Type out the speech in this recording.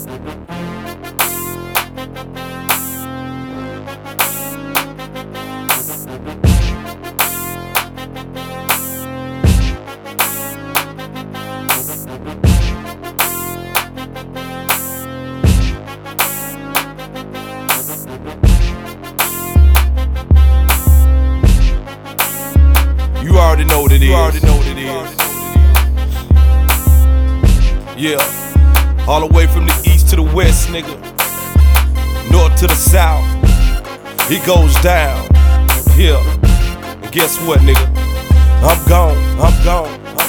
You already know what it is. Yeah, all the way from the east to the west, nigga. North to the south, it goes down. Yeah, and guess what, nigga? I'm gone.